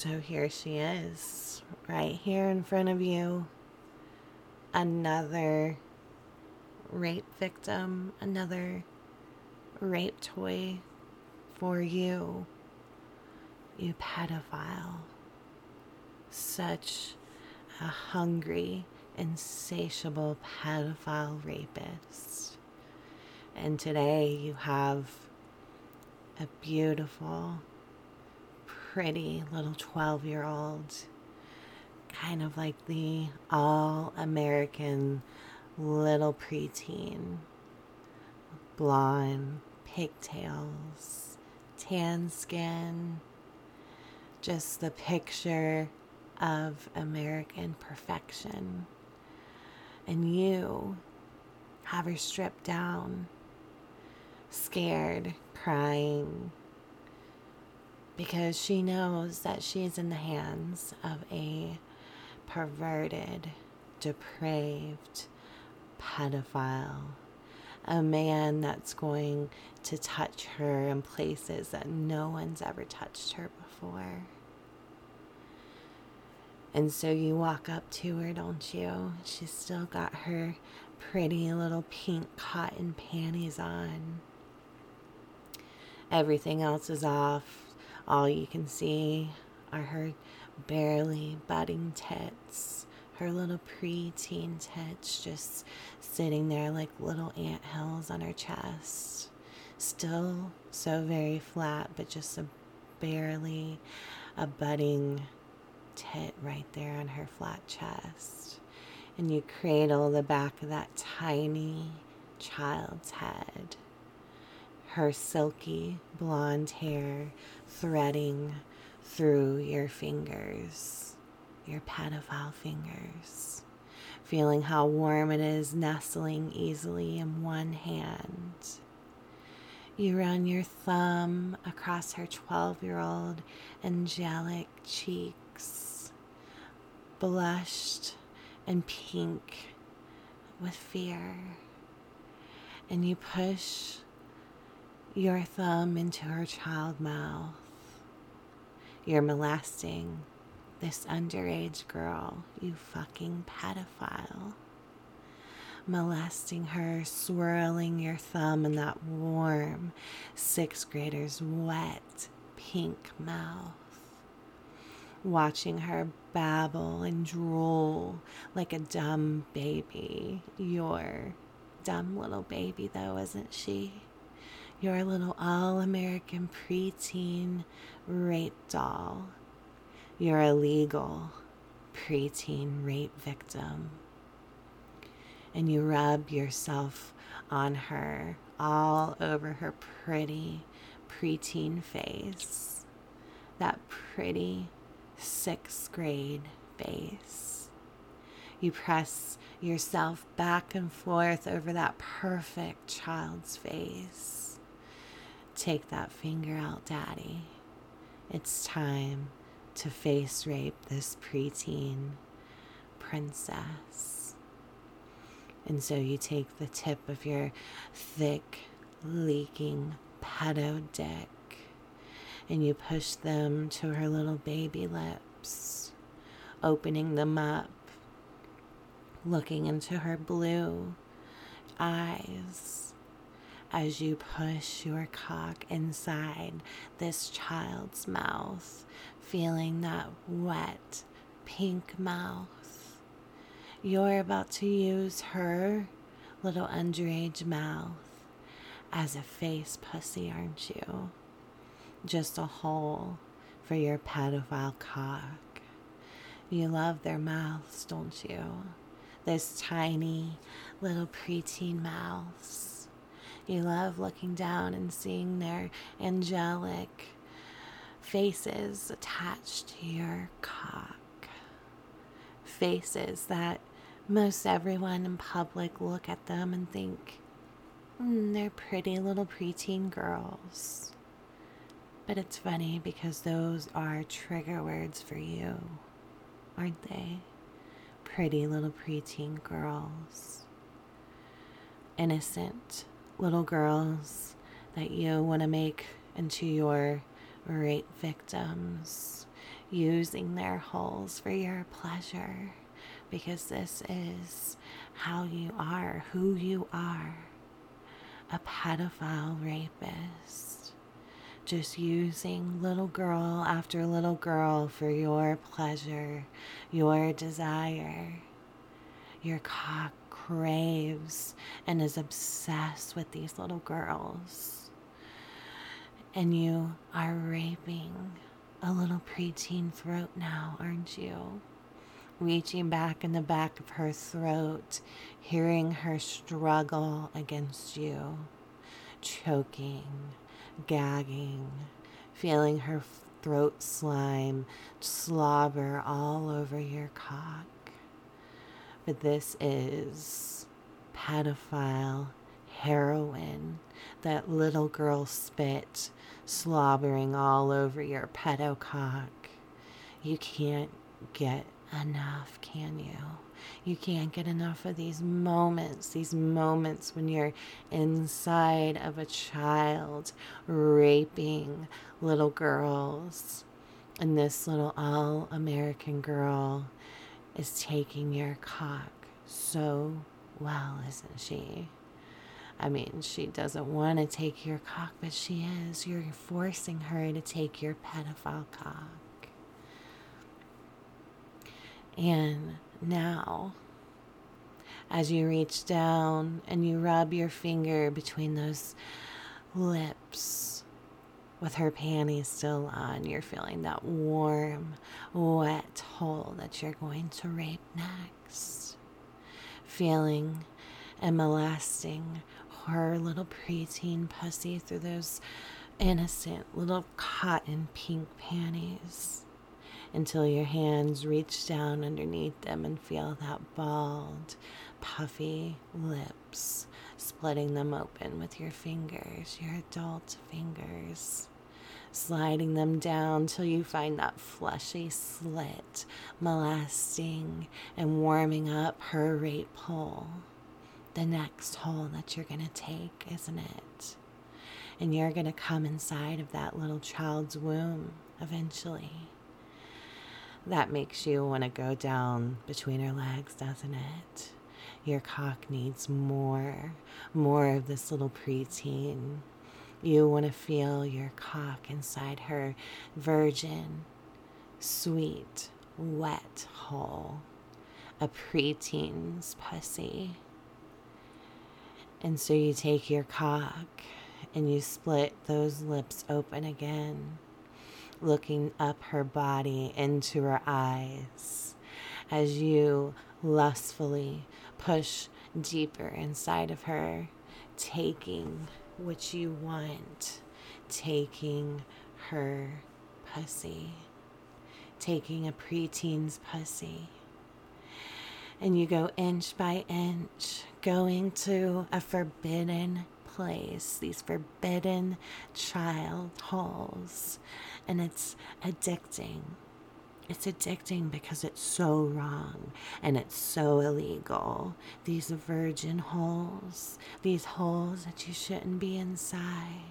So here she is, right here in front of you. Another rape victim, another rape toy for you. You pedophile. Such a hungry, insatiable pedophile rapist. And today you have a beautiful, pretty little 12-year-old, kind of like the all-American little preteen. Blonde, pigtails, tan skin, just the picture of American perfection. And you have her stripped down, scared, crying, because she knows that she's in the hands of a perverted, depraved pedophile. A man that's going to touch her in places that no one's ever touched her before. And so you walk up to her, don't you? She's still got her pretty little pink cotton panties on. Everything else is off. All you can see are her barely budding tits. Her little preteen tits just sitting there like little anthills on her chest. Still so very flat, but just barely a budding tit right there on her flat chest. And you cradle the back of that tiny child's head. Her silky blonde hair threading through your fingers, your pedophile fingers, feeling how warm it is nestling easily in one hand. You run your thumb across her 12-year-old angelic cheeks, blushed and pink with fear, and you push your thumb into her child mouth. You're molesting this underage girl, you fucking pedophile. Molesting her, swirling your thumb in that warm 6th grader's wet pink mouth. Watching her babble and drool like a dumb baby. Your dumb little baby though, isn't she? Your little all-American preteen rape doll. Your illegal preteen rape victim. And you rub yourself on her, all over her pretty preteen face. That pretty 6th grade face. You press yourself back and forth over that perfect child's face. Take that finger out, Daddy. It's time to face rape this preteen princess. And so you take the tip of your thick, leaking pedo dick and you push them to her little baby lips, opening them up, looking into her blue eyes as you push your cock inside this child's mouth, feeling that wet, pink mouth. You're about to use her little underage mouth as a face pussy, aren't you? Just a hole for your pedophile cock. You love their mouths, don't you? Those tiny little preteen mouths. You love looking down and seeing their angelic faces attached to your cock. Faces that most everyone in public look at them and think, they're pretty little preteen girls. But it's funny because those are trigger words for you, aren't they? Pretty little preteen girls. Innocent little girls that you want to make into your rape victims. using their holes for your pleasure, because this is how you are, who you are, a pedophile rapist, just using little girl after little girl for your pleasure, your desire. Your cock craves and is obsessed with these little girls. And you are raping a little preteen throat now, aren't you? Reaching back in the back of her throat, hearing her struggle against you, choking, gagging, feeling her throat slime slobber all over your cock. But this is pedophile heroin, that little girl spit slobbering all over your pedo cock. You can't get enough, can you? You can't get enough of these moments when you're inside of a child raping little girls. And this little all-American girl is taking your cock so well, isn't she? I mean, she doesn't want to take your cock, but she is. You're forcing her to take your pedophile cock. And now, as you reach down and you rub your finger between those lips, with her panties still on, you're feeling that warm, wet hole that you're going to rape next. Feeling and molesting her little preteen pussy through those innocent little cotton pink panties, until your hands reach down underneath them and feel that bald, puffy lips, splitting them open with your fingers, your adult fingers, sliding them down till you find that fleshy slit, molesting and warming up her rape hole. The next hole that you're going to take, isn't it? And you're going to come inside of that little child's womb eventually. That makes you want to go down between her legs, doesn't it? Your cock needs more of this little preteen. You want to feel your cock inside her virgin, sweet, wet hole, a preteen's pussy. And so you take your cock and you split those lips open again, looking up her body into her eyes as you lustfully push deeper inside of her, taking what you want, taking her pussy, taking a preteen's pussy. And you go inch by inch, going to a forbidden place, these forbidden child holes. And it's addicting. It's addicting because it's so wrong and it's so illegal. These virgin holes, these holes that you shouldn't be inside.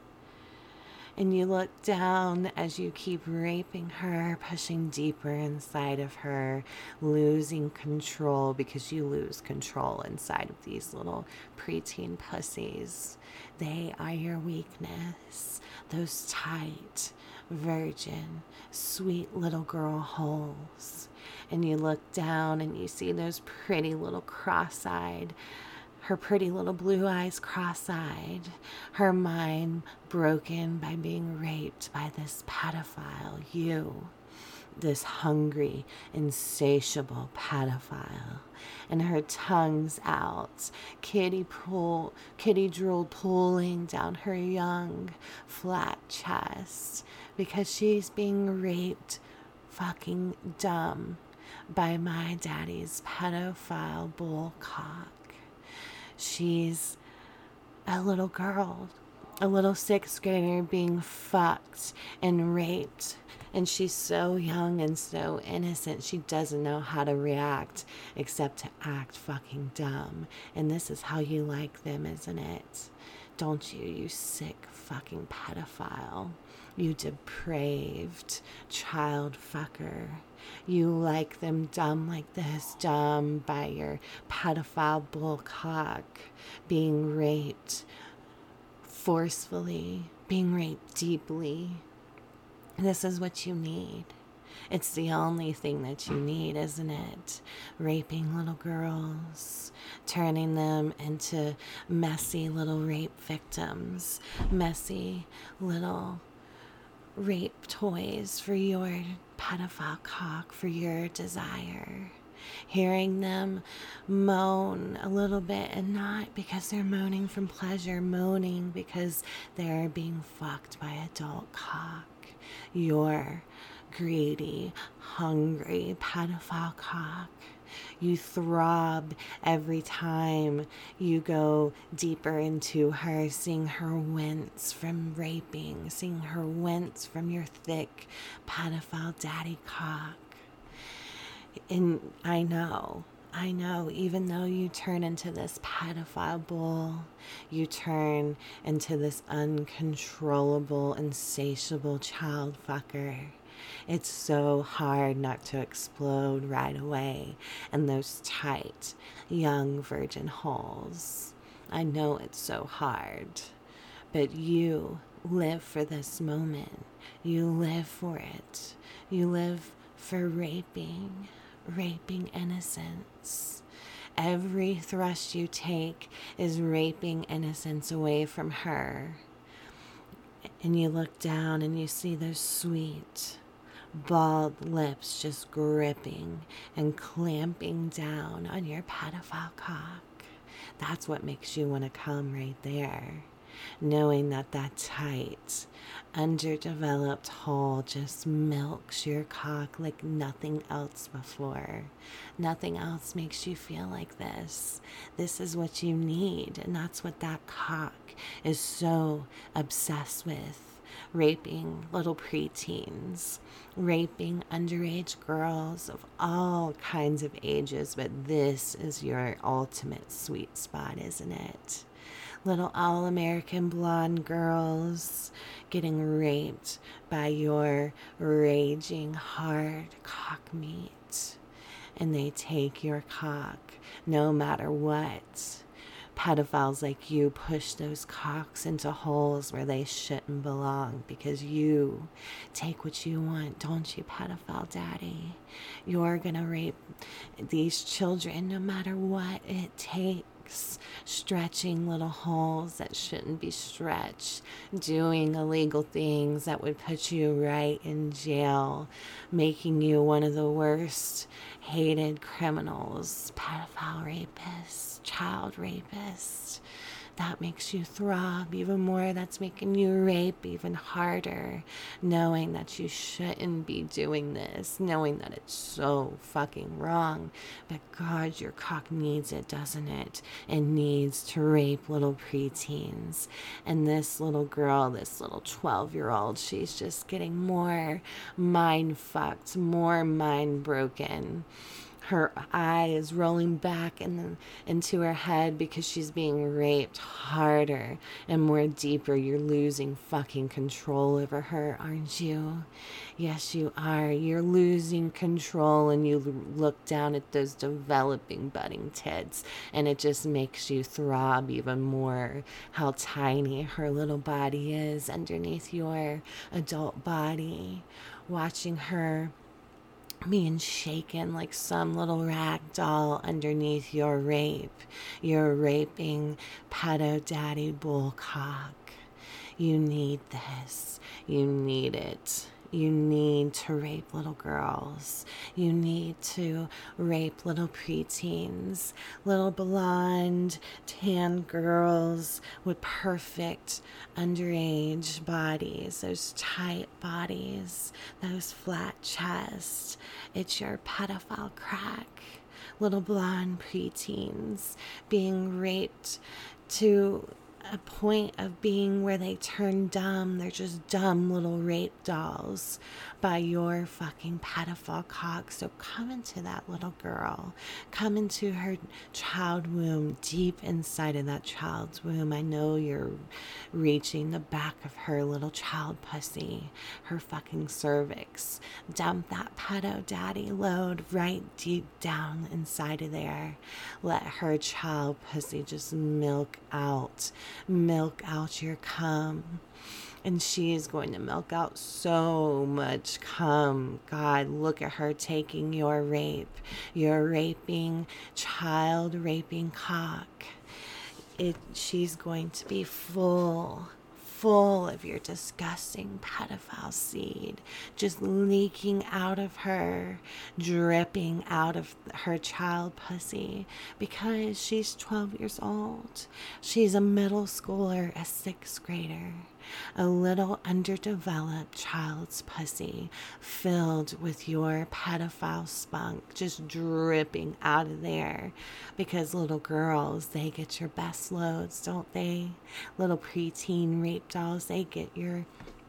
And you look down as you keep raping her, pushing deeper inside of her, losing control, because you lose control inside of these little preteen pussies. They are your weakness. Those tight, virgin, sweet little girl holes. And you look down and you see those pretty little cross-eyed, her pretty little blue eyes cross-eyed, her mind broken by being raped by this pedophile, you, this hungry, insatiable pedophile. And her tongue's out, kitty drool pulling down her young, flat chest, because she's being raped fucking dumb by my daddy's pedophile bullcock. She's a little girl, a little sixth grader being fucked and raped. And she's so young and so innocent, she doesn't know how to react except to act fucking dumb. And this is how you like them, isn't it? don't you, you sick fucking pedophile. You depraved child fucker. You like them dumb like this, dumb by your pedophile bullcock, being raped forcefully, being raped deeply. This is what you need. It's the only thing that you need, isn't it? Raping little girls, turning them into messy little rape victims, messy little rape toys for your pedophile cock, for your desire. Hearing them moan a little bit, and not because they're moaning from pleasure, moaning because they're being fucked by adult cock. Your greedy, hungry, pedophile cock. You throb every time you go deeper into her, seeing her wince from raping, seeing her wince from your thick pedophile daddy cock. And I know, even though you turn into this pedophile bull, you turn into this uncontrollable, insatiable child fucker. It's so hard not to explode right away in those tight, young virgin holes. I know it's so hard, but you live for this moment. You live for it. You live for raping innocence. Every thrust you take is raping innocence away from her. And you look down and you see those sweet, bald lips just gripping and clamping down on your pedophile cock. That's what makes you want to come right there. Knowing that tight, underdeveloped hole just milks your cock like nothing else before. Nothing else makes you feel like this. This is what you need, and that's what that cock is so obsessed with. Raping little preteens, raping underage girls of all kinds of ages, but this is your ultimate sweet spot, isn't it? Little all-American blonde girls getting raped by your raging hard cock meat. And they take your cock no matter what. Pedophiles like you push those cocks into holes where they shouldn't belong because you take what you want, don't you, pedophile daddy? You're gonna rape these children no matter what it takes. Stretching little holes that shouldn't be stretched, doing illegal things that would put you right in jail, making you one of the worst hated criminals, pedophile rapist, child rapist. That makes you throb even more. That's making you rape even harder, knowing that you shouldn't be doing this, knowing that it's so fucking wrong. But God, your cock needs it, doesn't it? It needs to rape little preteens. And this little girl, this little 12-year-old, she's just getting more mind fucked, more mind broken. Her eye is rolling back into her head because she's being raped harder and more deeper. You're losing fucking control over her, aren't you? Yes, you are. You're losing control, and you look down at those developing, budding tits, and it just makes you throb even more. How tiny her little body is underneath your adult body. Watching her being shaken like some little rag doll underneath your raping pedo daddy bullcock. You need this. You need it. You need to rape little girls. You need to rape little preteens, little blonde, tan girls with perfect underage bodies, those tight bodies, those flat chests. It's your pedophile crack. Little blonde preteens being raped to a point of being where they turn dumb. They're just dumb little rape dolls by your fucking pedophile cock. So come into that little girl. Come into her child womb, deep inside of that child's womb. I know you're reaching the back of her little child pussy, her fucking cervix. Dump that pedo daddy load right deep down inside of there. Let her child pussy just milk out your cum. And she is going to milk out so much cum. God, look at her taking your raping, child raping cock. She's going to be full of your disgusting pedophile seed, just leaking out of her, dripping out of her child pussy, because she's 12 years old. She's a middle schooler, a sixth grader, a little underdeveloped child's pussy filled with your pedophile spunk, just dripping out of there. Because little girls, they get your best loads, don't they? Little preteen rape dolls, they get your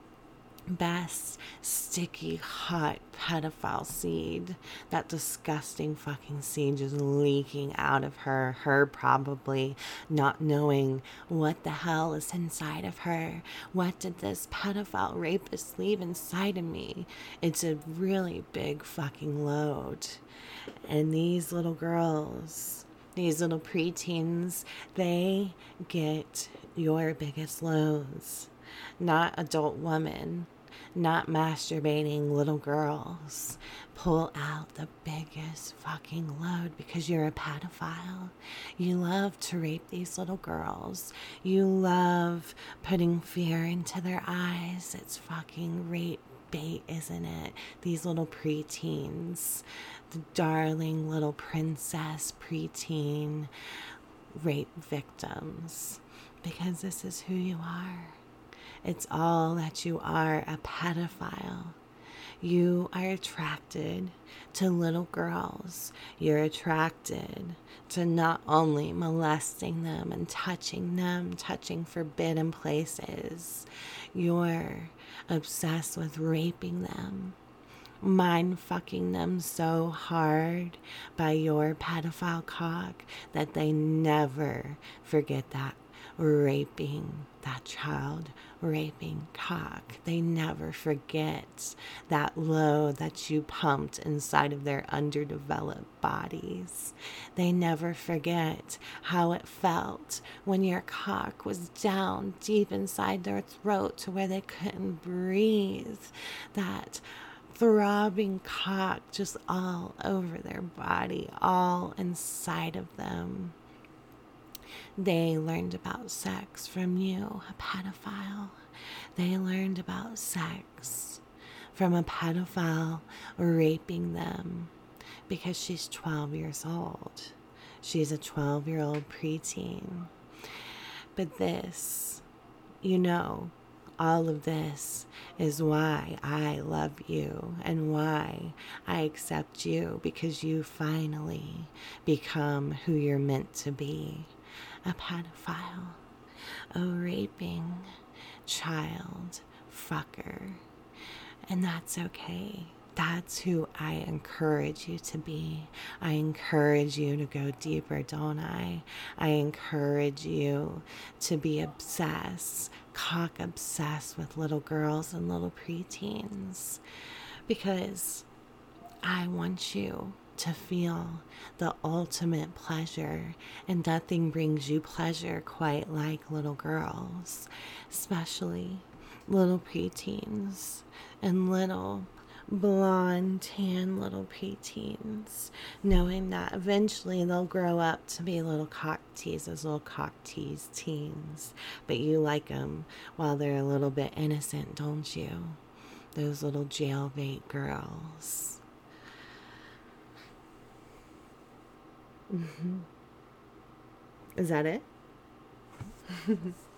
best sticky hot pedophile seed. That disgusting fucking seed just leaking out of her probably not knowing what the hell is inside of her. What did this pedophile rapist leave inside of me? It's a really big fucking load. And these little girls, these little preteens, they get your biggest loads. Not adult women, not masturbating little girls. Pull out the biggest fucking load because you're a pedophile. You love to rape these little girls. You love putting fear into their eyes. It's fucking rape bait, isn't it? These little preteens, the darling little princess preteen rape victims, because this is who you are. It's all that you are, a pedophile. You are attracted to little girls. You're attracted to not only molesting them and touching forbidden places. You're obsessed with raping them, mind fucking them so hard by your pedophile cock that they never forget that raping, that child raping cock. They never forget that load that you pumped inside of their underdeveloped bodies. They never forget how it felt when your cock was down deep inside their throat to where they couldn't breathe. That throbbing cock just all over their body, all inside of them. They learned about sex from you, a pedophile. They learned about sex from a pedophile raping them because she's 12 years old. She's a 12-year-old preteen. But this, all of this is why I love you and why I accept you, because you finally become who you're meant to be. A pedophile, a raping child fucker. And that's okay. That's who I encourage you to be. I encourage you to go deeper, don't I? I encourage you to be obsessed, cock obsessed with little girls and little preteens, because I want you to feel the ultimate pleasure, and nothing brings you pleasure quite like little girls, especially little preteens and little blonde, tan little preteens, knowing that eventually they'll grow up to be little cock teases, little cock tease teens, but you like them while they're a little bit innocent, don't you? Those little jailbait girls. Mm-hmm. Is that it?